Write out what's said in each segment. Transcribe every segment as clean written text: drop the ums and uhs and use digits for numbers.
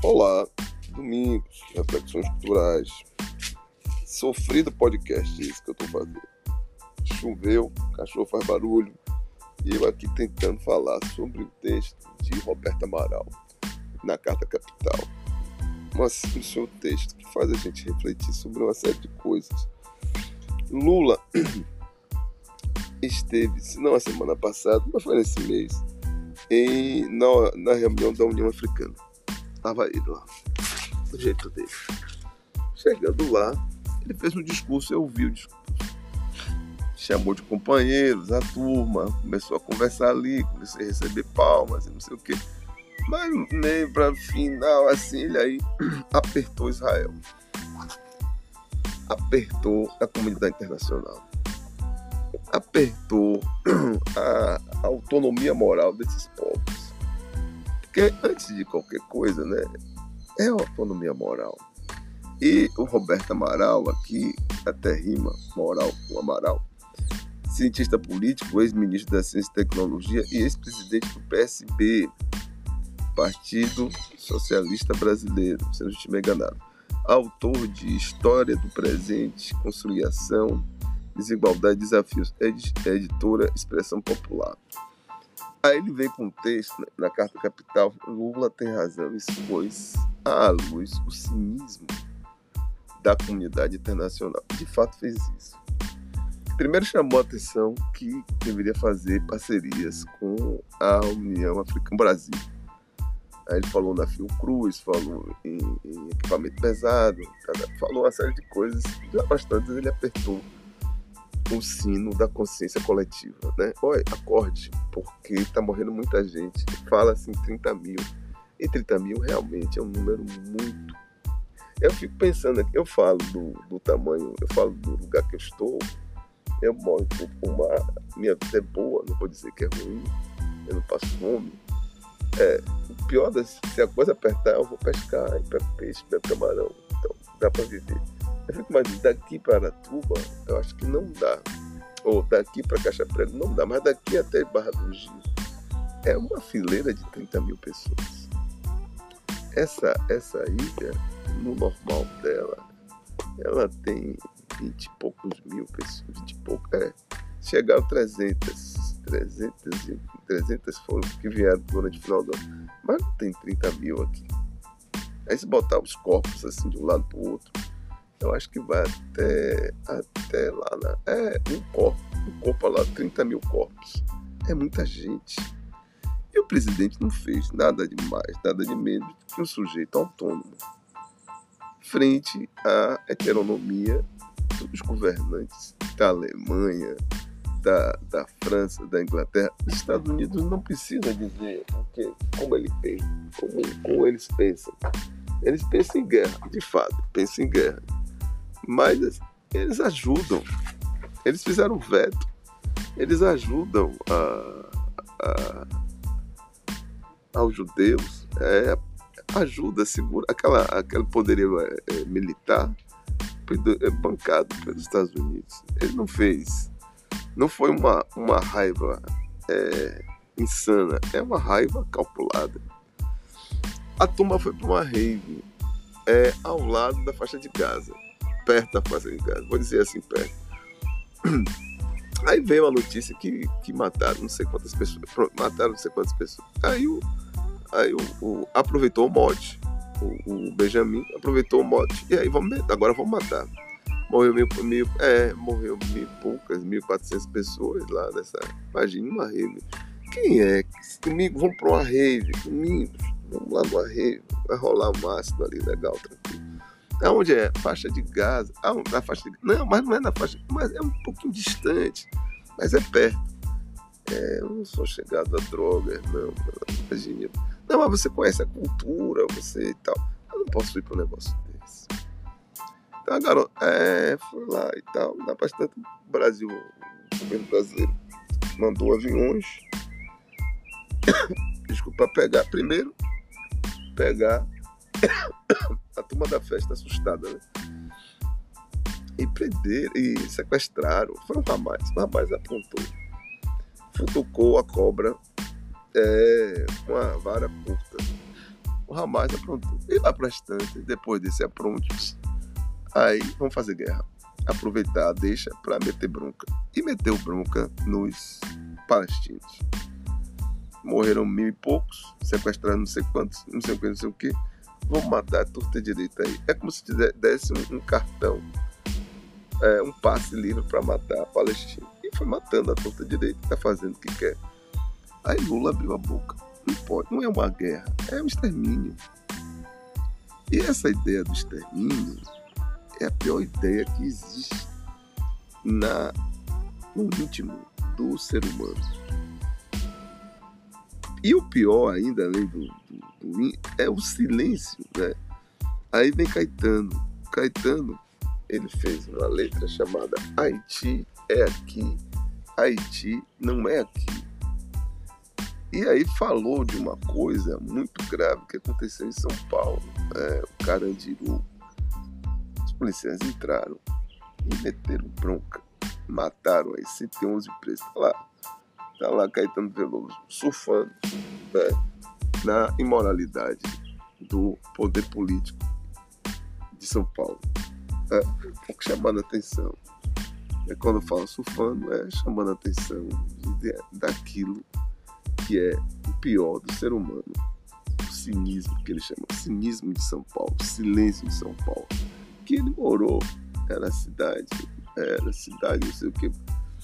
Olá, Domingos, Reflexões Culturais. Sofrido podcast, isso que eu tô fazendo. Choveu, cachorro faz barulho, e eu aqui tentando falar sobre o texto de Roberto Amaral, na Carta Capital. Mas um seu texto que faz a gente refletir sobre uma série de coisas. Lula esteve, se não a semana passada, mas foi nesse mês, na reunião da União Africana. Estava ele lá, do jeito dele. Chegando lá, ele fez um discurso, eu ouvi o discurso. Chamou de companheiros, a turma, começou a conversar ali, comecei a receber palmas e não sei o quê. Mas meio para final, assim, ele aí apertou Israel. Apertou a comunidade internacional. Apertou a autonomia moral desses povos. Porque antes de qualquer coisa, né, é a autonomia moral. E o Roberto Amaral aqui, até rima, moral com Amaral, cientista político, ex-ministro da Ciência e Tecnologia e ex-presidente do PSB, Partido Socialista Brasileiro, se não estiver enganado. Autor de História do Presente, Conciliação, Desigualdade e Desafios, editora Expressão Popular. Aí ele veio com um texto na Carta Capital. Lula tem razão, expôs à luz o cinismo da comunidade internacional. De fato fez isso. Primeiro chamou a atenção que deveria fazer parcerias com a União Africana, Brasil. Aí ele falou na Fiocruz, falou em equipamento pesado, falou uma série de coisas. Já bastante ele apertou o sino da consciência coletiva, né? Olha, acorde, porque está morrendo muita gente. Fala-se em 30 mil. E 30 mil realmente é um número muito... Eu fico pensando aqui, eu falo do tamanho, eu falo do lugar que eu estou, eu moro em fruto do mar, minha vida é boa, não vou dizer que é ruim, eu não passo fome. O pior, se a coisa apertar, eu vou pescar, e pego peixe, pego camarão, então dá para viver. Eu fico imaginando, daqui para Aratuba, eu acho que não dá. Ou daqui para Caixa Prego, não dá. Mas daqui até Barra do Gil, é uma fileira de 30 mil pessoas. Essa ilha, no normal dela, ela tem 20 e poucos mil pessoas. 20 e pouco, chegaram 300 foram que vieram durante o final do ano. Mas não tem 30 mil aqui. Aí se botar os corpos assim de um lado para o outro, eu acho que vai até lá, um corpo lá, 30 mil corpos. É muita gente. E o presidente não fez nada de mais, nada de menos que um sujeito autônomo, frente à heteronomia dos governantes da Alemanha, da França, da Inglaterra. Os Estados Unidos não precisam dizer como ele pensa, como eles pensam. Eles pensam em guerra, de fato, pensam em guerra. Mas eles ajudam. Eles fizeram veto. Eles ajudam aos judeus. Ajuda, segura. Aquele poderio militar bancado pelos Estados Unidos. Ele não fez. Não foi uma raiva insana. É uma raiva calculada. A turma foi para uma rave ao lado da faixa de Gaza. Perto da faixa de Gaza, vou dizer assim, perto. Aí veio a notícia que mataram não sei quantas pessoas. Aí aproveitou o mote, o Benjamin aproveitou o mote, e aí agora vamos matar. Morreu morreu 1.400 pessoas lá nessa. Imagina uma rave. Quem é? Domingo, vamos para uma rave. Domingo, vamos lá numa rave. Vai rolar um ácido ali, legal, tranquilo. Aonde é? Faixa de Gaza. Na faixa de... Não, mas não é na faixa, mas é um pouquinho distante, mas é perto. Eu não sou chegado a drogas, não, imagina. Não, mas você conhece a cultura, você e tal. Eu não posso ir para um negócio desse. Então a garota foi lá e tal. Na bastante o Brasil, o governo brasileiro mandou aviões. Desculpa, pegar a turma da festa assustada, né? E prenderam, e sequestraram. Foi um rapaz. O rapaz apontou, futucou a cobra com a vara curta. o Hamas aprontou. E lá para bastante, depois desse apronto, aí vamos fazer guerra. Aproveitar, deixa para meter bronca. E meteu bronca nos palestinos. Morreram 1.000 e poucos, sequestraram não sei quantos, não sei o que. Vamos matar a torta direita aí. É como se desse um cartão, um passe livre para matar a Palestina. E foi matando a torta direita, tá fazendo o que quer. Aí Lula abriu a boca. Não pode, não é uma guerra, é um extermínio. E essa ideia do extermínio é a pior ideia que existe no íntimo do ser humano. E o pior ainda, além do é o silêncio, né? Aí vem Caetano. Caetano, ele fez uma letra chamada Haiti é aqui, Haiti não é aqui. E aí falou de uma coisa muito grave que aconteceu em São Paulo, o Carandiru. Os policiais entraram e meteram bronca, mataram aí 111 presos. Tá lá Caetano Veloso surfando, né, na imoralidade do poder político de São Paulo. Chamando a atenção. Quando eu falo surfando, chamando a atenção daquilo que é o pior do ser humano. O cinismo, que ele chama. O cinismo de São Paulo. O silêncio de São Paulo. Que ele morou. Era cidade, não sei o que.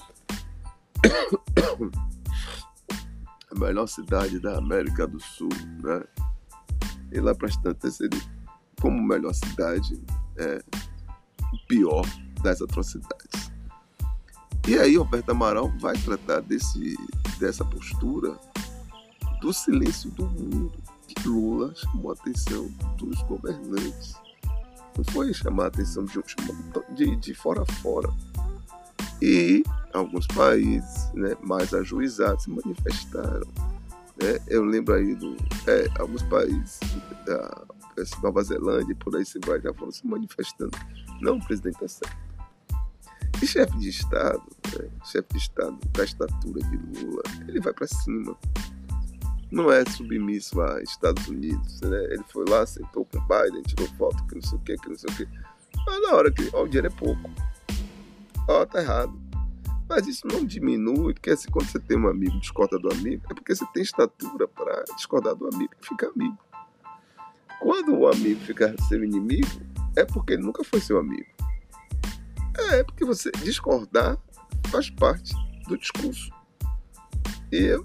A melhor cidade da América do Sul, né? E lá para tantas, ele, como melhor cidade, o pior das atrocidades. E aí Roberto Amaral vai tratar dessa postura do silêncio do mundo, que Lula chamou a atenção dos governantes. Não foi chamar a atenção de fora a fora. E alguns países, né, mais ajuizados se manifestaram. Né? Eu lembro aí alguns países da Nova Zelândia, por aí se vai, já foram se manifestando. Não, o presidente está certo. E chefe de Estado da estatura de Lula, ele vai para cima. Não é submisso a Estados Unidos, né? Ele foi lá, sentou com o Biden, tirou foto, que não sei o que. Mas na hora que o dinheiro é pouco. Tá errado. Mas isso não diminui, porque assim, quando você tem um amigo, discorda do amigo, é porque você tem estatura para discordar do amigo e ficar amigo. Quando o amigo fica seu inimigo, é porque ele nunca foi seu amigo. É porque você discordar faz parte do discurso. E eu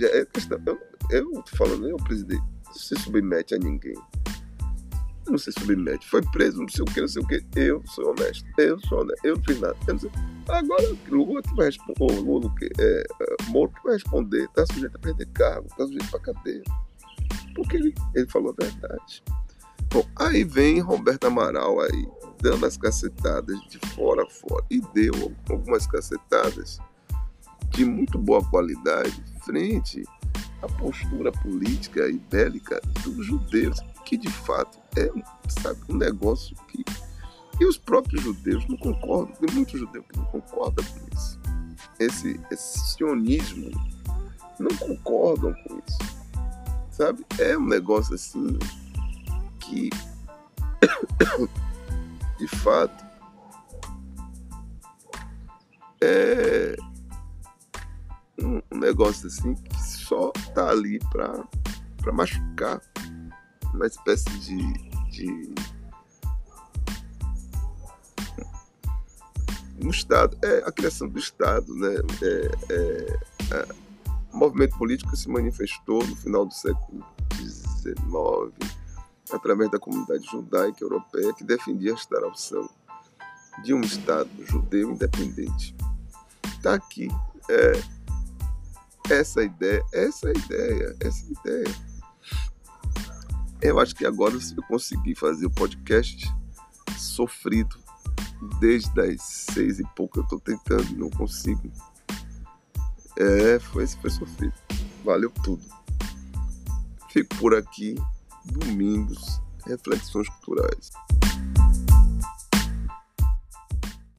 tô falando, presidente, não se submete a ninguém. Não se submete. Foi preso, não sei o que. Eu sou honesto. Eu não fiz nada. Agora, Lula que vai responder. Moro que vai responder. Tá sujeito a perder cargo. Tá sujeito pra cadeia. Porque ele falou a verdade. Bom, aí vem Roberto Amaral aí, dando as cacetadas de fora a fora. E deu algumas cacetadas de muito boa qualidade frente à postura política e bélica dos judeus, que de fato é um negócio que... E os próprios judeus não concordam, tem muitos judeus que não concordam com isso. Esse sionismo, não concordam com isso, sabe? É um negócio assim que, de fato, é um negócio assim que só tá ali para machucar, uma espécie de um Estado, a criação do Estado, né? O movimento político se manifestou no final do século XIX através da comunidade judaica europeia que defendia a instauração de um Estado judeu independente. Está aqui essa ideia. Eu acho que agora, se eu conseguir fazer o podcast sofrido, desde as 6 e pouco eu estou tentando e não consigo. Foi sofrido. Valeu tudo. Fico por aqui. Domingos, reflexões culturais.